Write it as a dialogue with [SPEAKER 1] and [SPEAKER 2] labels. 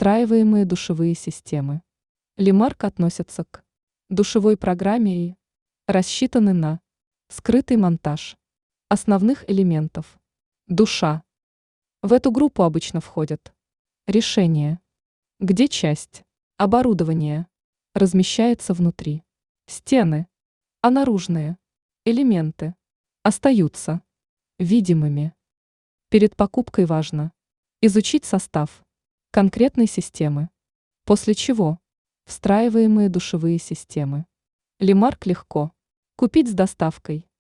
[SPEAKER 1] Встраиваемые душевые системы. Лимарк относится к душевой программе и рассчитаны на скрытый монтаж основных элементов. Душа. В эту группу обычно входят решения, где часть оборудования размещается внутри, стены, а наружные элементы остаются видимыми. Перед покупкой важно изучить состав конкретной системы, после чего встраиваемые душевые системы Лимарк легко купить с доставкой.